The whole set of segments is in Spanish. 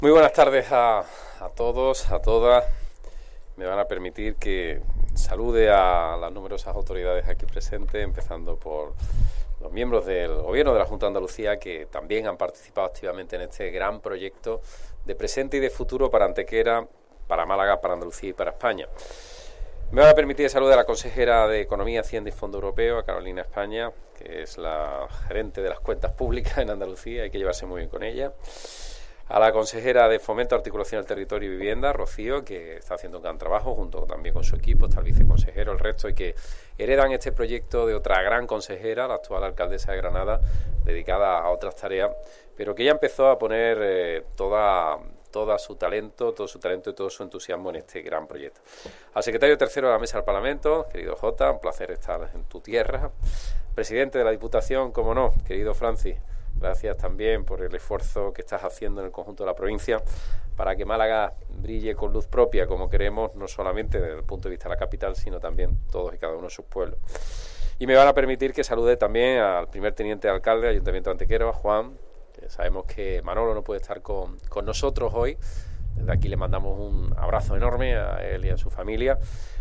Muy buenas tardes a todos, a todas. Me van a permitir que salude a las numerosas autoridades aquí presentes, empezando por los miembros del Gobierno de la Junta de Andalucía, que también han participado activamente en este gran proyecto de presente y de futuro para Antequera, para Málaga, para Andalucía y para España. Me van a permitir saludar a la consejera de Economía, Hacienda y Fondo Europeo, a Carolina España, que es la gerente de las cuentas públicas en Andalucía, hay que llevarse muy bien con ella. A la consejera de Fomento, Articulación del Territorio y Vivienda, Rocío, que está haciendo un gran trabajo junto también con su equipo, está el viceconsejero, el resto, y que heredan este proyecto de otra gran consejera, la actual alcaldesa de Granada, dedicada a otras tareas, pero que ya empezó a poner todo su talento y todo su entusiasmo en este gran proyecto. Al secretario tercero de la Mesa del Parlamento, querido Jota, un placer estar en tu tierra. Presidente de la Diputación, como no, querido Francis, gracias también por el esfuerzo que estás haciendo en el conjunto de la provincia para que Málaga brille con luz propia, como queremos, no solamente desde el punto de vista de la capital, sino también todos y cada uno de sus pueblos. Y me van a permitir que salude también al primer teniente de alcalde del Ayuntamiento de Antequera, a Juan. Sabemos que Manolo no puede estar con nosotros hoy. Desde aquí le mandamos un abrazo enorme a él y a su familia.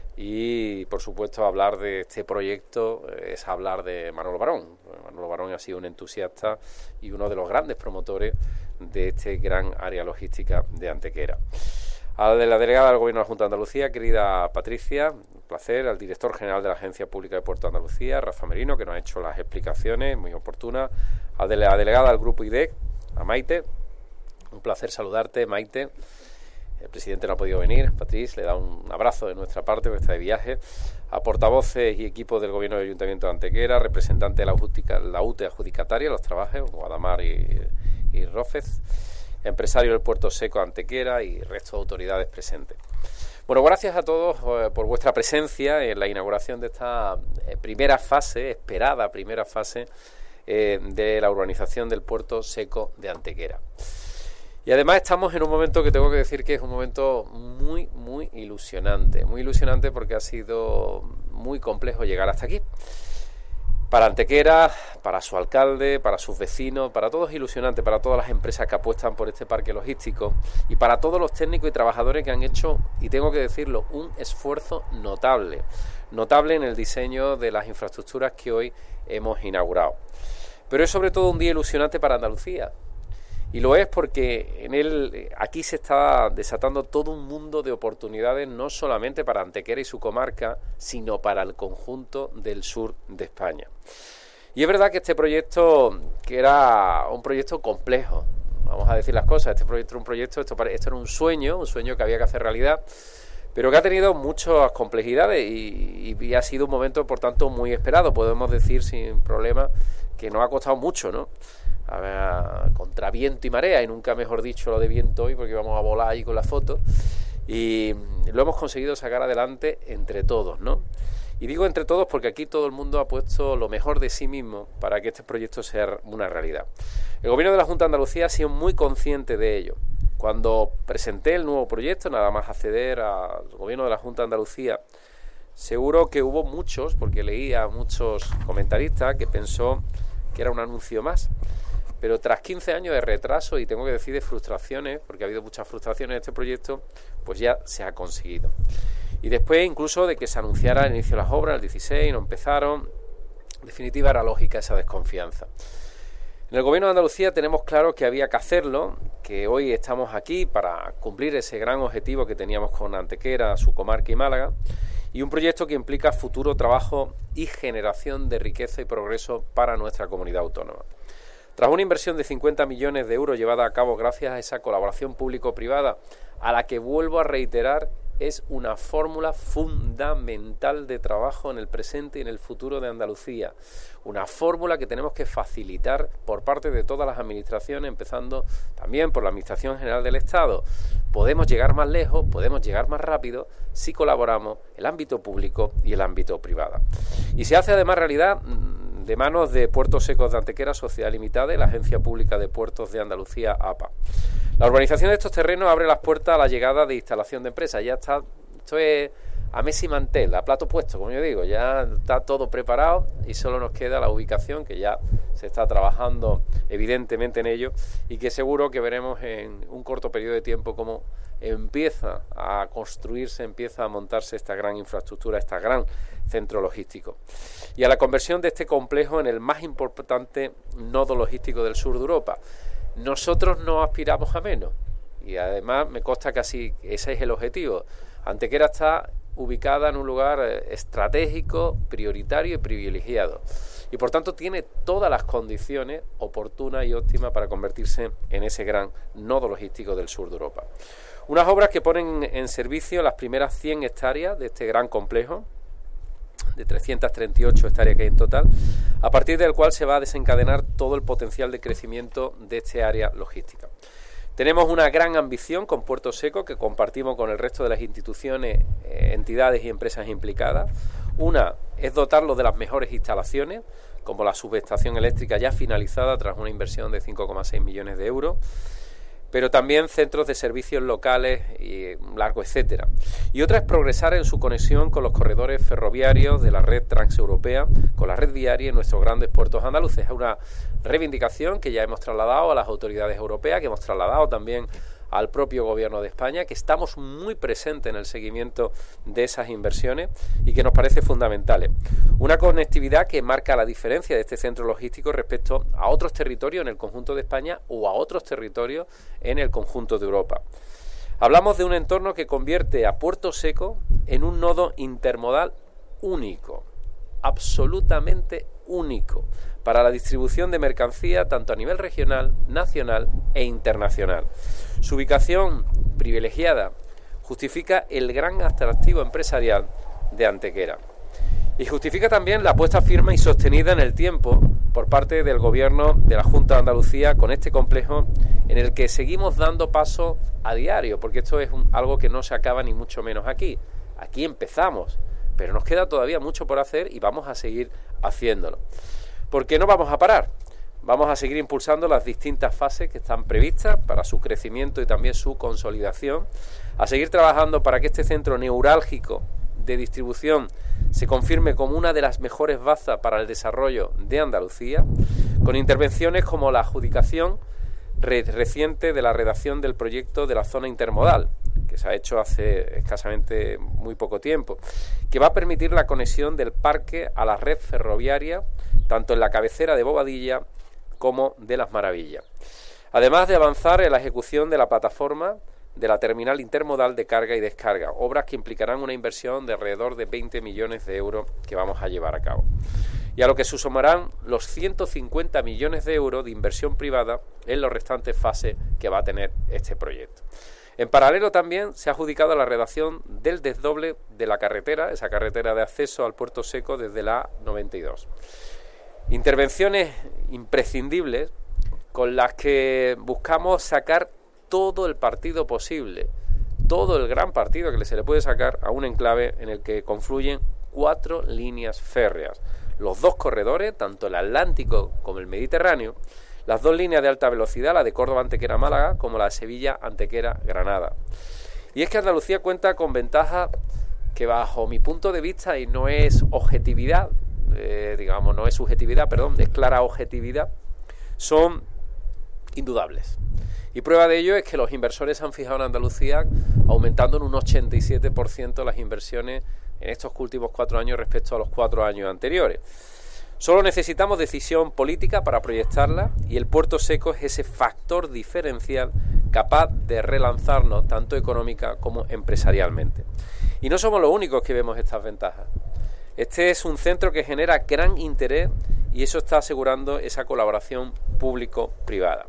Y, por supuesto, hablar de este proyecto es hablar de Manolo Barón. Manolo Barón ha sido un entusiasta y uno de los grandes promotores de este gran área logística de Antequera. A la delegada del Gobierno de la Junta de Andalucía, querida Patricia, un placer. Al director general de la Agencia Pública de Puertos de Andalucía, Rafa Merino, que nos ha hecho las explicaciones muy oportunas. A la delegada del Grupo IDEC, a Maite, un placer saludarte, Maite. El presidente no ha podido venir, Patrice, le da un abrazo de nuestra parte porque está de viaje. A portavoces y equipos del Gobierno del Ayuntamiento de Antequera, representantes de la UTE adjudicataria, los trabajos, Guadamar y Rófez, empresarios del Puerto Seco de Antequera y resto de autoridades presentes. Bueno, gracias a todos por vuestra presencia en la inauguración de esta esperada primera fase de la urbanización del Puerto Seco de Antequera. Y además estamos en un momento que tengo que decir que es un momento muy, muy ilusionante porque ha sido muy complejo llegar hasta aquí. Para Antequera, para su alcalde, para sus vecinos, para todos es ilusionante, para todas las empresas que apuestan por este parque logístico y para todos los técnicos y trabajadores que han hecho, y tengo que decirlo, un esfuerzo notable en el diseño de las infraestructuras que hoy hemos inaugurado. Pero es sobre todo un día ilusionante para Andalucía. Y lo es porque aquí se está desatando todo un mundo de oportunidades, no solamente para Antequera y su comarca, sino para el conjunto del sur de España. Y es verdad que este proyecto, que era un proyecto complejo, vamos a decir las cosas, esto era un sueño que había que hacer realidad, pero que ha tenido muchas complejidades y ha sido un momento, por tanto, muy esperado. Podemos decir sin problema que nos ha costado mucho, ¿no? Contra viento y marea, y nunca mejor dicho lo de viento hoy, porque vamos a volar ahí con la foto, y lo hemos conseguido sacar adelante entre todos, ¿no? Y digo entre todos porque aquí todo el mundo ha puesto lo mejor de sí mismo para que este proyecto sea una realidad. El Gobierno de la Junta de Andalucía ha sido muy consciente de ello. Cuando presenté el nuevo proyecto, nada más acceder al Gobierno de la Junta de Andalucía, seguro que hubo muchos, porque leía a muchos comentaristas, que pensó que era un anuncio más. Pero tras 15 años de retraso, y tengo que decir de frustraciones, porque ha habido muchas frustraciones en este proyecto, pues ya se ha conseguido. Y después incluso de que se anunciara el inicio de las obras, el 16, no empezaron. En definitiva, era lógica esa desconfianza. En el Gobierno de Andalucía tenemos claro que había que hacerlo, que hoy estamos aquí para cumplir ese gran objetivo que teníamos con Antequera, su comarca y Málaga, y un proyecto que implica futuro trabajo y generación de riqueza y progreso para nuestra comunidad autónoma. Tras una inversión de 50 millones de euros llevada a cabo gracias a esa colaboración público-privada, a la que vuelvo a reiterar, es una fórmula fundamental de trabajo en el presente y en el futuro de Andalucía. Una fórmula que tenemos que facilitar por parte de todas las administraciones, empezando también por la Administración General del Estado. Podemos llegar más lejos, podemos llegar más rápido si colaboramos el ámbito público y el ámbito privado. Y se hace además realidad de manos de Puertos Secos de Antequera, Sociedad Limitada, y la Agencia Pública de Puertos de Andalucía, APA. La urbanización de estos terrenos abre las puertas a la llegada de instalación de empresas. Ya está, esto es a mes y mantel, a plato puesto, como yo digo, ya está todo preparado y solo nos queda la ubicación, que ya se está trabajando evidentemente en ello y que seguro que veremos en un corto periodo de tiempo cómo empieza a construirse, empieza a montarse esta gran infraestructura, este gran centro logístico. Y a la conversión de este complejo en el más importante nodo logístico del sur de Europa. Nosotros no aspiramos a menos y además me consta que así ese es el objetivo. Antequera está ubicada en un lugar estratégico, prioritario y privilegiado y por tanto tiene todas las condiciones oportunas y óptimas para convertirse en ese gran nodo logístico del sur de Europa. Unas obras que ponen en servicio las primeras 100 hectáreas de este gran complejo, de 338 hectáreas que hay en total, a partir del cual se va a desencadenar todo el potencial de crecimiento de este área logística. Tenemos una gran ambición con Puerto Seco que compartimos con el resto de las instituciones, entidades y empresas implicadas. Una es dotarlo de las mejores instalaciones, como la subestación eléctrica ya finalizada tras una inversión de 5,6 millones de euros, pero también centros de servicios locales y largo etcétera. Y otra es progresar en su conexión con los corredores ferroviarios de la red transeuropea, con la red viaria en nuestros grandes puertos andaluces. Es una reivindicación que ya hemos trasladado a las autoridades europeas, que hemos trasladado también al propio Gobierno de España, que estamos muy presentes en el seguimiento de esas inversiones y que nos parece fundamental. Una conectividad que marca la diferencia de este centro logístico respecto a otros territorios en el conjunto de España o a otros territorios en el conjunto de Europa. Hablamos de un entorno que convierte a Puerto Seco en un nodo intermodal único, absolutamente único, para la distribución de mercancía tanto a nivel regional, nacional e internacional. Su ubicación privilegiada justifica el gran atractivo empresarial de Antequera y justifica también la apuesta firme y sostenida en el tiempo por parte del Gobierno de la Junta de Andalucía con este complejo en el que seguimos dando paso a diario, porque esto es algo que no se acaba ni mucho menos aquí. Aquí empezamos, pero nos queda todavía mucho por hacer y vamos a seguir haciéndolo. ¿Por qué no vamos a parar? Vamos a seguir impulsando las distintas fases que están previstas para su crecimiento y también su consolidación, a seguir trabajando para que este centro neurálgico de distribución se confirme como una de las mejores bazas para el desarrollo de Andalucía, con intervenciones como la adjudicación reciente de la redacción del proyecto de la zona intermodal, que se ha hecho hace escasamente muy poco tiempo, que va a permitir la conexión del parque a la red ferroviaria, tanto en la cabecera de Bobadilla como de Las Maravillas. Además de avanzar en la ejecución de la plataforma de la terminal intermodal de carga y descarga, obras que implicarán una inversión de alrededor de 20 millones de euros que vamos a llevar a cabo. Y a lo que se sumarán los 150 millones de euros de inversión privada en las restantes fases que va a tener este proyecto. En paralelo también se ha adjudicado la redacción del desdoble de la carretera, esa carretera de acceso al Puerto Seco desde la A92. Intervenciones imprescindibles con las que buscamos sacar todo el partido posible, todo el gran partido que se le puede sacar a un enclave en el que confluyen 4 líneas férreas, los 2 corredores, tanto el Atlántico como el Mediterráneo, las 2 líneas de alta velocidad, la de Córdoba Antequera Málaga, como la de Sevilla Antequera Granada. Y es que Andalucía cuenta con ventajas que bajo mi punto de vista, y no es objetividad, no es subjetividad, es clara objetividad, son indudables. Y prueba de ello es que los inversores han fijado en Andalucía aumentando en un 87% las inversiones en estos últimos 4 años respecto a los 4 años anteriores. Solo necesitamos decisión política para proyectarla y el Puerto Seco es ese factor diferencial capaz de relanzarnos tanto económica como empresarialmente. Y no somos los únicos que vemos estas ventajas. Este es un centro que genera gran interés y eso está asegurando esa colaboración público-privada.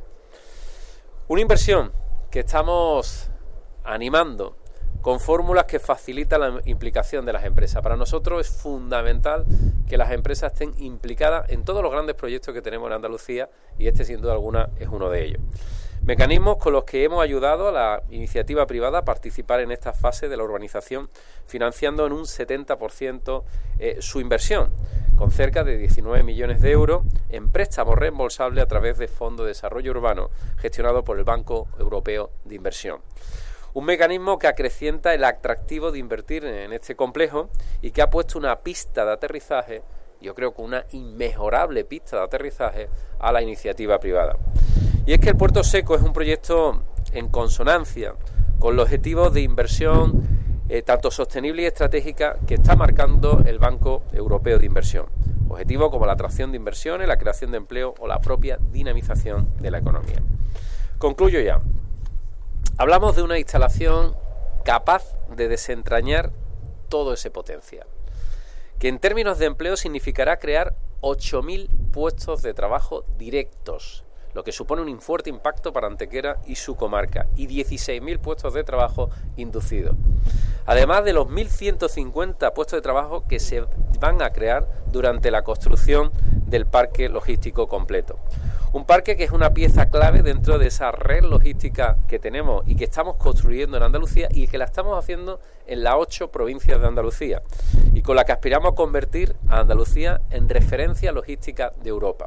Una inversión que estamos animando con fórmulas que facilitan la implicación de las empresas. Para nosotros es fundamental que las empresas estén implicadas en todos los grandes proyectos que tenemos en Andalucía y este sin duda alguna es uno de ellos. Mecanismos con los que hemos ayudado a la iniciativa privada a participar en esta fase de la urbanización, financiando en un 70% su inversión, con cerca de 19 millones de euros en préstamos reembolsables a través de Fondo de Desarrollo Urbano, gestionado por el Banco Europeo de Inversión. Un mecanismo que acrecienta el atractivo de invertir en este complejo y que ha puesto una pista de aterrizaje, yo creo que una inmejorable pista de aterrizaje, a la iniciativa privada. Y es que el Puerto Seco es un proyecto en consonancia con los objetivos de inversión tanto sostenible y estratégica que está marcando el Banco Europeo de Inversión. Objetivos como la atracción de inversiones, la creación de empleo o la propia dinamización de la economía. Concluyo ya. Hablamos de una instalación capaz de desentrañar todo ese potencial, que en términos de empleo significará crear 8.000 puestos de trabajo directos, lo que supone un fuerte impacto para Antequera y su comarca, y 16.000 puestos de trabajo inducidos. Además de los 1.150 puestos de trabajo que se van a crear durante la construcción del parque logístico completo. Un parque que es una pieza clave dentro de esa red logística que tenemos y que estamos construyendo en Andalucía y que la estamos haciendo en las 8 provincias de Andalucía y con la que aspiramos a convertir a Andalucía en referencia logística de Europa.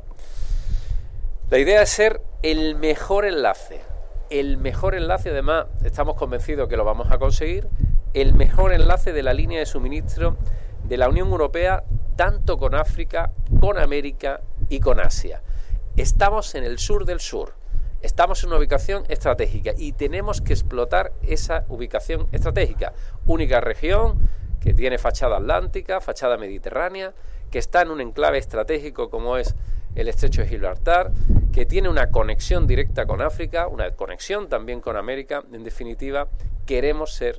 La idea es ser el mejor enlace, además estamos convencidos que lo vamos a conseguir, el mejor enlace de la línea de suministro de la Unión Europea, tanto con África, con América y con Asia. Estamos en el sur del sur, estamos en una ubicación estratégica y tenemos que explotar esa ubicación estratégica. Única región que tiene fachada atlántica, fachada mediterránea, que está en un enclave estratégico como es el Estrecho de Gibraltar, que tiene una conexión directa con África, una conexión también con América. En definitiva, queremos ser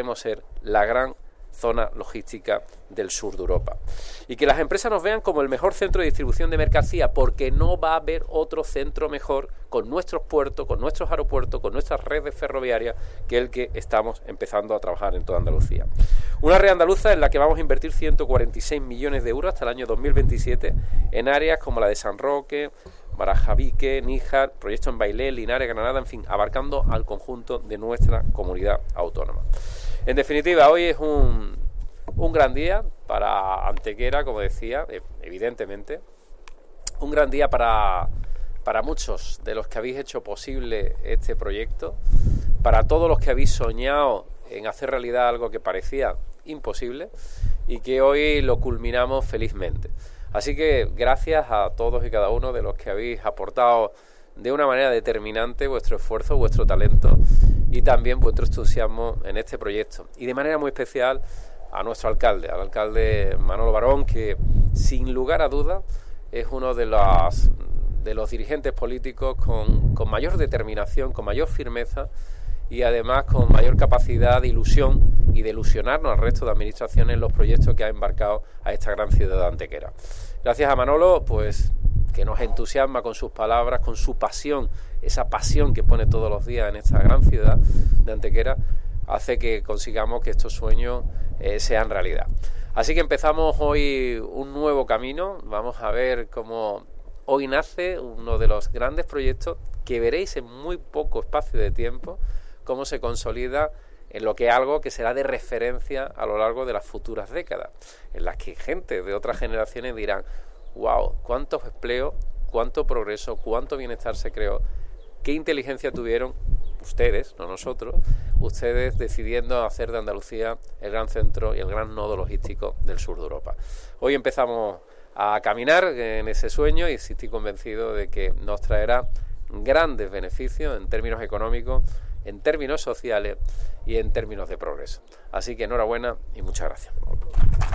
la gran zona logística del sur de Europa. Y que las empresas nos vean como el mejor centro de distribución de mercancía, porque no va a haber otro centro mejor con nuestros puertos, con nuestros aeropuertos, con nuestras redes ferroviarias, que el que estamos empezando a trabajar en toda Andalucía. Una red andaluza en la que vamos a invertir 146 millones de euros hasta el año 2027 en áreas como la de San Roque, Barajavique, Níjar, proyectos en Bailén, Linares, Granada, en fin, abarcando al conjunto de nuestra comunidad autónoma. En definitiva, hoy es un gran día para Antequera, como decía, evidentemente. Un gran día para muchos de los que habéis hecho posible este proyecto, para todos los que habéis soñado en hacer realidad algo que parecía imposible y que hoy lo culminamos felizmente. Así que gracias a todos y cada uno de los que habéis aportado de una manera determinante vuestro esfuerzo, vuestro talento y también vuestro entusiasmo en este proyecto. Y de manera muy especial a nuestro alcalde, al alcalde Manolo Barón, que sin lugar a dudas es uno de los dirigentes políticos con mayor determinación, con mayor firmeza y además con mayor capacidad de ilusión y de ilusionarnos al resto de administraciones en los proyectos que ha embarcado a esta gran ciudad de Antequera. Gracias a Manolo, pues que nos entusiasma con sus palabras, con su pasión, esa pasión que pone todos los días en esta gran ciudad de Antequera, hace que consigamos que estos sueños sean realidad. Así que empezamos hoy un nuevo camino, vamos a ver cómo hoy nace uno de los grandes proyectos que veréis en muy poco espacio de tiempo, cómo se consolida en lo que es algo que será de referencia a lo largo de las futuras décadas, en las que gente de otras generaciones dirán: wow, cuántos empleos, cuánto progreso, cuánto bienestar se creó, qué inteligencia tuvieron ustedes, no nosotros, ustedes decidiendo hacer de Andalucía el gran centro y el gran nodo logístico del sur de Europa. Hoy empezamos a caminar en ese sueño y estoy convencido de que nos traerá grandes beneficios en términos económicos, en términos sociales y en términos de progreso. Así que enhorabuena y muchas gracias.